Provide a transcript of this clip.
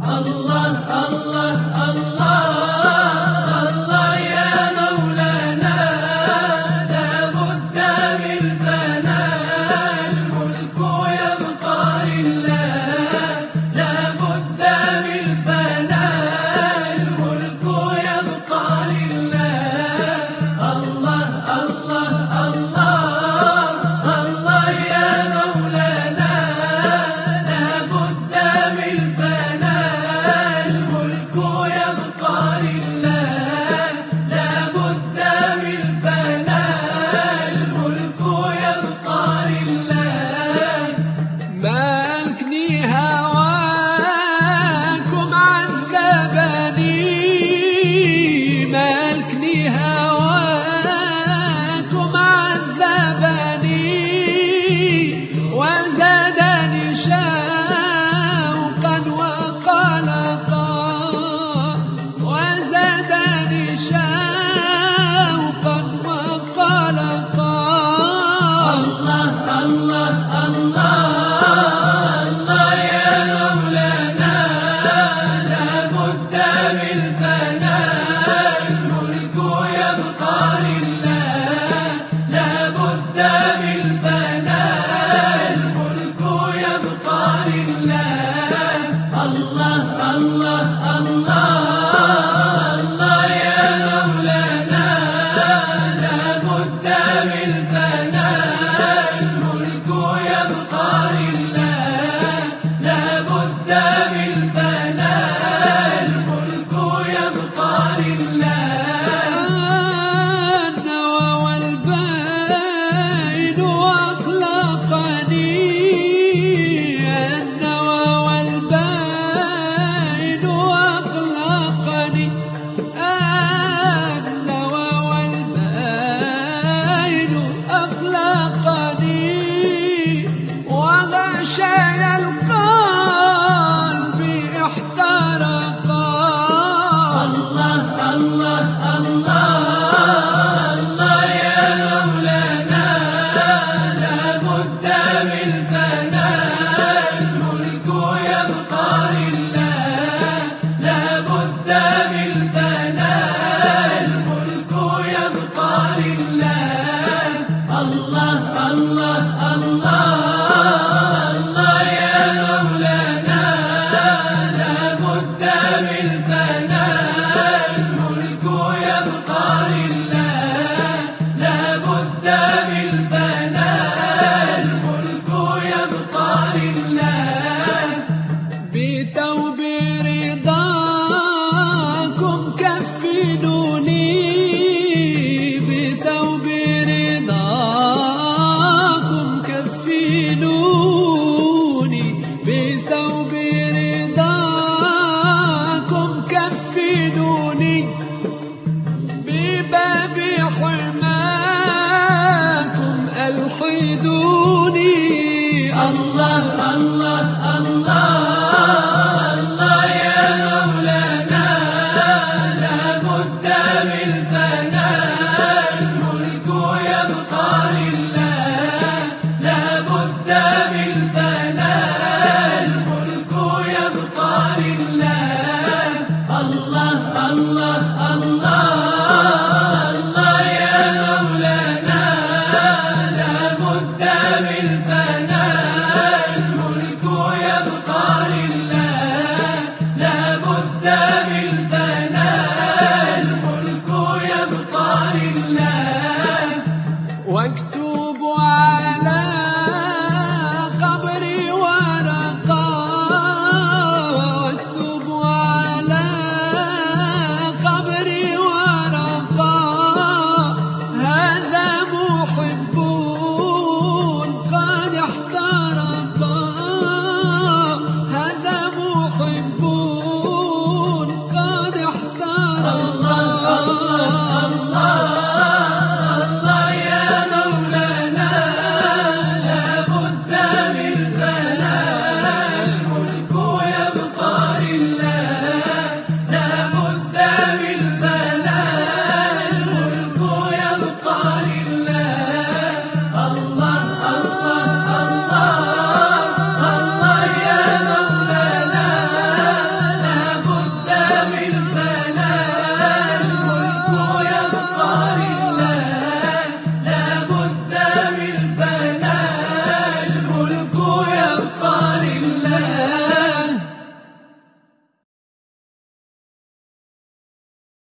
الله الله الله الله يا مولانا لابد من الفناء الملك يبقى لله لابد من الفناء الملك يبقى لله الله الله الله الله يا مولانا لابد من الفناء الملك يبقى لله لابد من الفناء الملك يبقى لله مالكني هواكم عذبني مالكني هواكم عذبني وزادني شوقا وقلقا وزادني شوقا وقلقا الله الله الله يا مولانا لابد من الفناء الملك يبقى لله لابد من الفناء الملك يبقى لله الله الله الله يا مولانا لابد من الفناء الملك يبقى لله لابد من الفناء الملك يبقى لله النوى والبين أطلقني النوى والبين أطلقني النوى والبين أطلقني وغشي القلب احترقا الله الله الله يا مولانا لابد من الفناء الملك يبقى لله لابد من الفناء الملك يبقى لله الله الله الله يا مولانا لابد من الفناء الملك يبقى لله لابد من الفناء الملك يبقى لله بثوب رضاكم كفنوني بثوب رضاكم كفنوني بثوب رضاكم كفنوني بباب حماكم ألحدوني الله الله الله يا مولانا لابد من الفناء الملك يبقى لله لابد من الفناء الملك يبقى لله الله الله الله يا مولانا لابد من الفناء